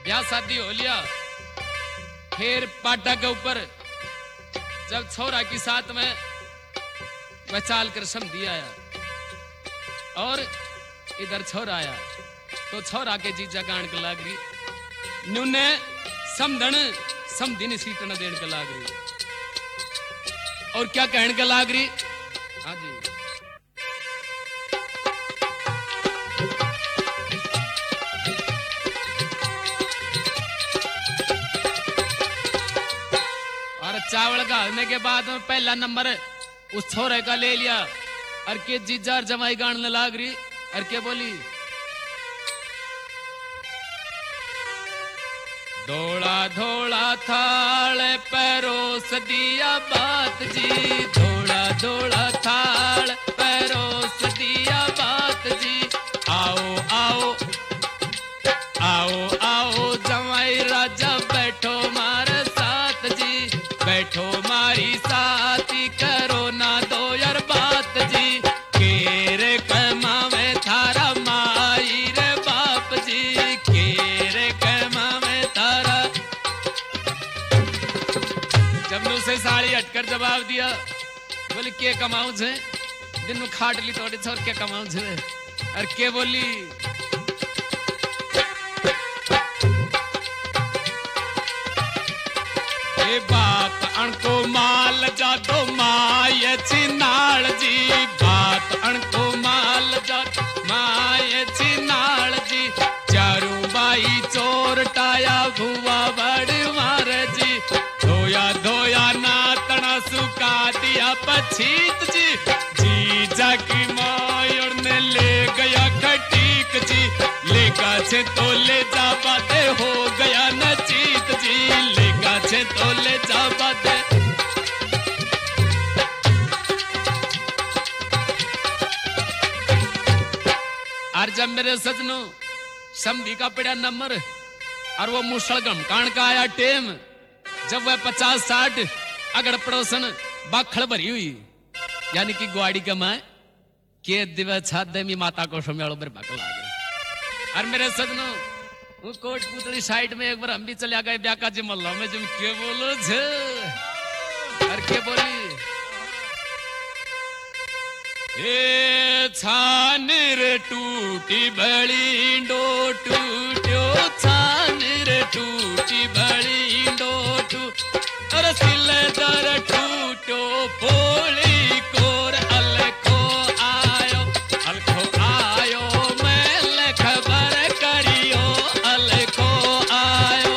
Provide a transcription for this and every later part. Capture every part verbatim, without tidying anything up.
ब्याह शादी हो लिया। फिर पाटा के ऊपर जब छोरा की साथ में वह चाल कर समधी आया और इधर छोरा आया तो छोरा के जीजा गान के लाग रही न्यूने समधन समधी ने सीट न देने के लाग रही और क्या कहने के लाग रही। हाँ जी और चावल घालने के बाद में पहला नंबर उस छोरे का ले लिया और के जीजा और जमाई गाने लाग रही और के बोली धोला धोला थाल परोस दिया बात जी, धोला धोला थाल परोस दिया बात जी। आओ आओ आओ आओ जमाई राजा बैठो मारे साथ जी, बैठो मारी साथी करो ना दो यार बात जी। केरे कमा में थारा माई रे बाप जी, केरे कमा में थारा। जब ने उसे साड़ी हटकर जवाब दिया बोली के कमाऊ छे दिन में खाट ली थोड़ी छोर के कमाऊ छे और के बोली ए बात अणको माल जातो माये छिनाल जी, बात अणको माल जातो माये छिनाल जी। चारू बाई चोर टाया भुआ बड़ मार जी, धोया धोया नातना सुका दिया पछीत जी। जी जाकी मायर ने ले गया खटीक जी, लेगा छे तो ले जा बाते हो गया नचीत जी, लेगा छे तो ले जा बाते। और जब मेरे सजनों समधी का पड़ा नंबर और वो मुसलगम कान का आया टेम जब वह पचास साठ अगड़ पड़ोसन बाखड़ भरी हुई यानी कि ग्वाड़ी का माए के दिवस छादे मी माता को समझाओ मेरे बकल आ गए। और मेरे सजनों वो कोट पुतली साइड में एक बार हम भी चले गए ब्याका जी मल्ला में जब के बोलो छे और के बोली ए छानर टूटी बड़ी डो टूट्यो, छानर टूटी बड़ी डो टूट और सिलेदर टूट्यो पोली कोर अलखो आयो, अलखो आयो मैं खबर करियो अलखो आयो।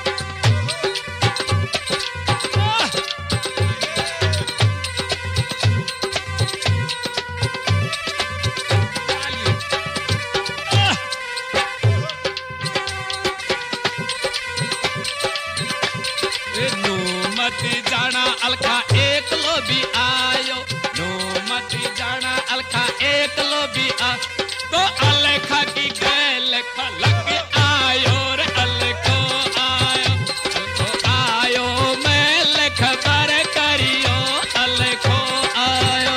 जाना अलखा एक लो भी आयो, नो मत जाना अलखा एक लो भी आ तो अलखा की गैल लग आयो रे अलखो आयो, अलखो आयो मैं खबर करियो अलखो आयो।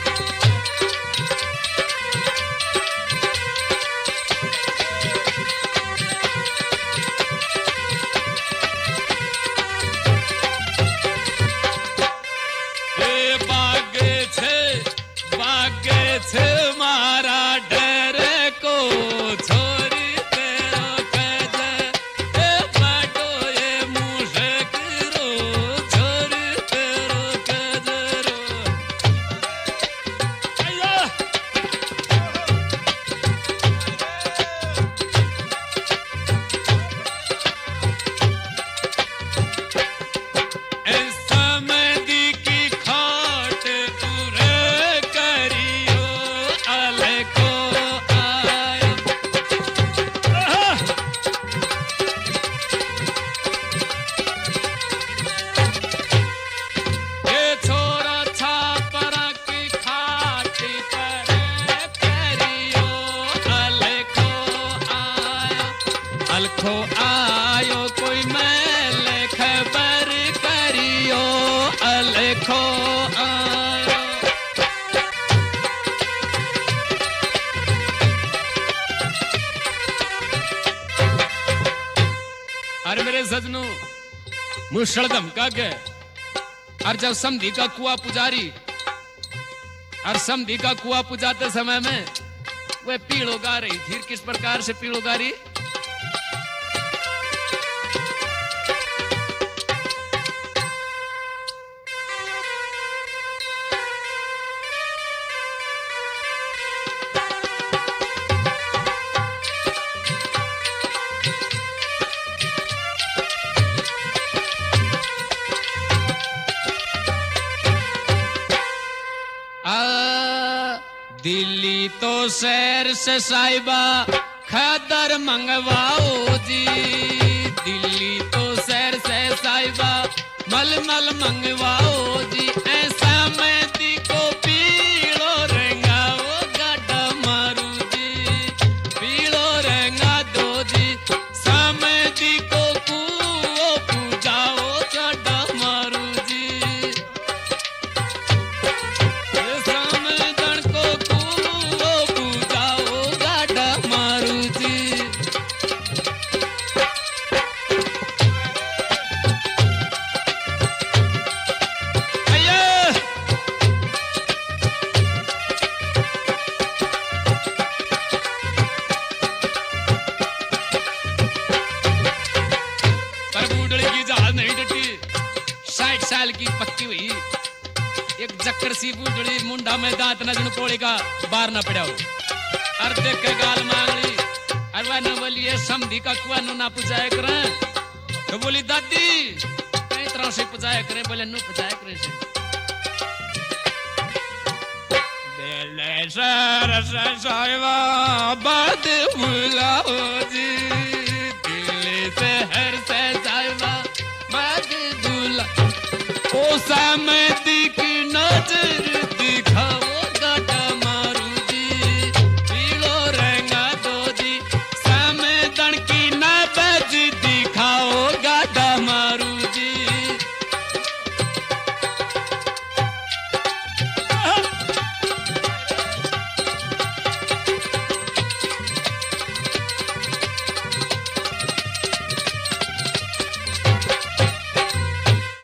छे मारा डर को छोरी तेरो कज ए बाटो ये मुशक रो छोरी तेरो कज रो आया। ऐसा मेदी की खाट पूरे करियो अलखो आयो। ये छोरा छापरा की खाट पर करियो अलखो आयो, अलखो आयो कोई मैल खबर करियो अलखो आयो। अरे मेरे सजनों, मुसल धमका के और जब समधी का कुआ पुजारी और समधी का कुआ पुजाते समय में वह पीड़ो गा रही थी। किस प्रकार से पीड़ो गा रही? दिल्ली तो शहर से साहिबा खदर मंगवाओ जी, दिल्ली तो शहर से साहिबा मलमल मंगवाओ जी। ऐसा मैं दी को पीड़ो रेंगा वो गाड़ा मारू जी, पीड़ो रेंगा दो जी। समय दी को कुओ पूजाओ गाड़ा मारू जी। साल की पक्की हुई एक जक्कर सी बूढ़ी मुंडा में दांत न जन कोड़े का बार न पड़ा हो। अर देख के गाल मांगली अरे वह न बोलिए समधी का कुआ नु ना पुजाया करें। तो बोली दादी कई तरह से पुजाया करें। बोले नु पुजाया करें से दिले सर से साहिबा बात भुलाओ जी।